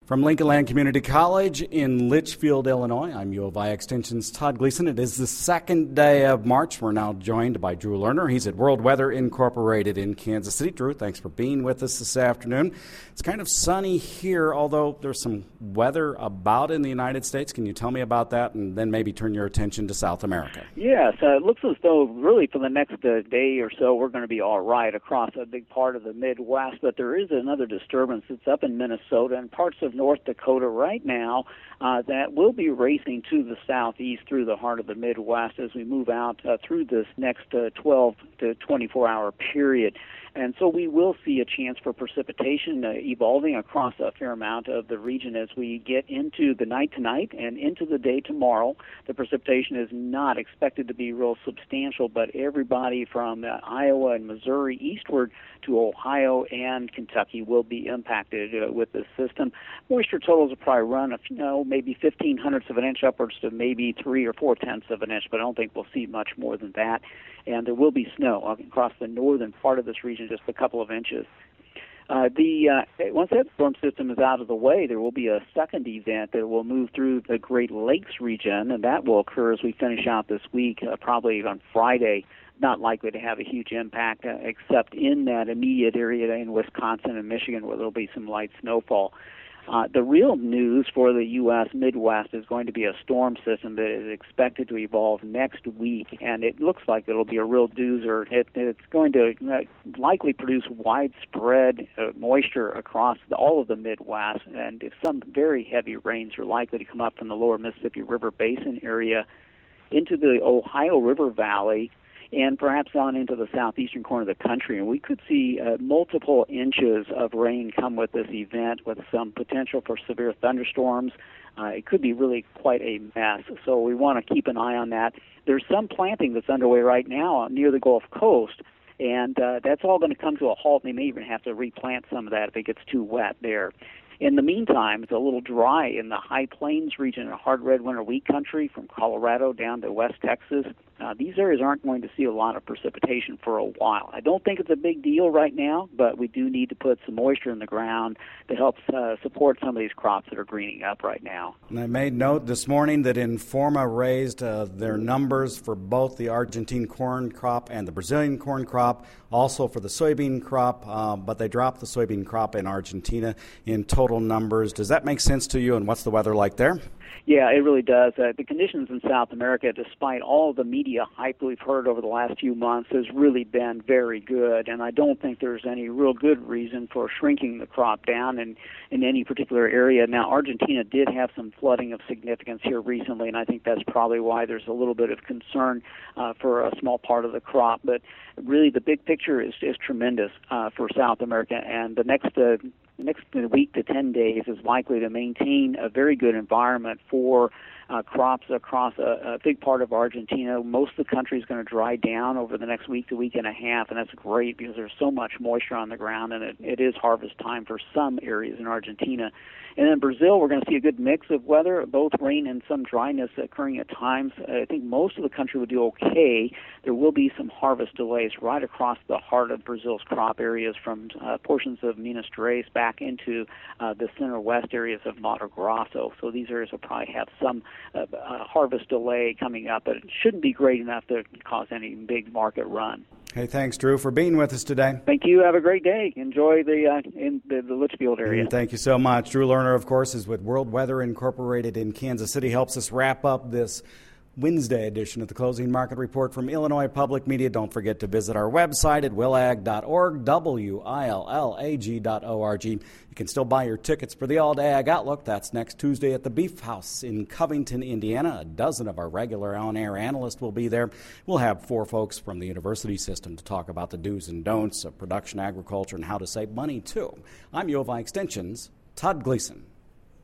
From Lincoln Land Community College in Litchfield, Illinois, I'm U of I Extension's Todd Gleason. It is the second day of March. We're now joined by Drew Lerner. He's at World Weather Incorporated in Kansas City. Drew, thanks for being with us this afternoon. It's kind of sunny here, although there's some weather about in the United States. Can you tell me about that and then maybe turn your attention to South America? Yes, it looks as though really for the next day or so we're going to be all right across a big part of the Midwest, but there is another disturbance that's up in Minnesota and parts of North Dakota right now that will be racing to the southeast through the heart of the Midwest as we move out through this next 12 to 24-hour period. And so we will see a chance for precipitation evolving across a fair amount of the region as we get into the night tonight and into the day tomorrow. The precipitation is not expected to be real substantial, but everybody from Iowa and Missouri eastward to Ohio and Kentucky will be impacted with this system. Moisture totals will probably run, maybe 0.15 of an inch upwards to maybe 3 or 4/10 of an inch, but I don't think we'll see much more than that. And there will be snow across the northern part of this region, just a couple of inches. Once that storm system is out of the way, there will be a second event that will move through the Great Lakes region, and that will occur as we finish out this week, probably on Friday. Not likely to have a huge impact, except in that immediate area in Wisconsin and Michigan where there will be some light snowfall. The real news for the U.S. Midwest is going to be a storm system that is expected to evolve next week, and it looks like it'll be a real doozer. It's going to likely produce widespread moisture across all of the Midwest, and if some very heavy rains are likely to come up from the lower Mississippi River Basin area into the Ohio River Valley, and perhaps on into the southeastern corner of the country. And we could see multiple inches of rain come with this event with some potential for severe thunderstorms. It could be really quite a mess, so we want to keep an eye on that. There's some planting that's underway right now near the Gulf Coast, and that's all going to come to a halt. They may even have to replant some of that if it gets too wet there. In the meantime, it's a little dry in the High Plains region of hard red winter wheat country from Colorado down to West Texas. These areas aren't going to see a lot of precipitation for a while. I don't think it's a big deal right now, but we do need to put some moisture in the ground to help support some of these crops that are greening up right now. And I made note this morning that Informa raised their numbers for both the Argentine corn crop and the Brazilian corn crop, also for the soybean crop, but they dropped the soybean crop in Argentina in total numbers. Does that make sense to you, and what's the weather like there? Yeah, it really does. The conditions in South America, despite all the media hype we've heard over the last few months, has really been very good, and I don't think there's any real good reason for shrinking the crop down in any particular area. Now, Argentina did have some flooding of significance here recently, and I think that's probably why there's a little bit of concern for a small part of the crop, but really the big picture is tremendous for South America, and the next week to 10 days is likely to maintain a very good environment for crops across a big part of Argentina. Most of the country is going to dry down over the next week to week and a half, and that's great because there's so much moisture on the ground, and it is harvest time for some areas in Argentina. And in Brazil, we're going to see a good mix of weather, both rain and some dryness occurring at times. I think most of the country will do okay. There will be some harvest delays right across the heart of Brazil's crop areas from portions of Minas Gerais back into the center-west areas of Mato Grosso. So these areas will probably have some harvest delay coming up, but it shouldn't be great enough to cause any big market run. Hey, thanks, Drew, for being with us today. Thank you. Have a great day. Enjoy in the Litchfield area. Thank you so much. Drew Lerner, of course, is with World Weather Incorporated in Kansas City. Helps us wrap up this Wednesday edition of the Closing Market Report from Illinois Public Media. Don't forget to visit our website at willag.org, willag.org. You can still buy your tickets for the All-Day Ag Outlook. That's next Tuesday at the Beef House in Covington, Indiana. A dozen of our regular on-air analysts will be there. We'll have 4 folks from the university system to talk about the do's and don'ts of production agriculture and how to save money, too. I'm U of I Extension's Todd Gleason.